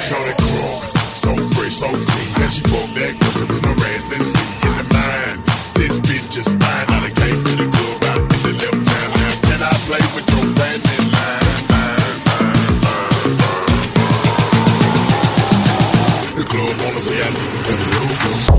Shorty cool, so fresh, so clean. And she broke that custom with harassing me in the mind. This bitch is fine. Now they came to the club out in the left town. Now can I play with your bandit line? The club wanna see I let it go.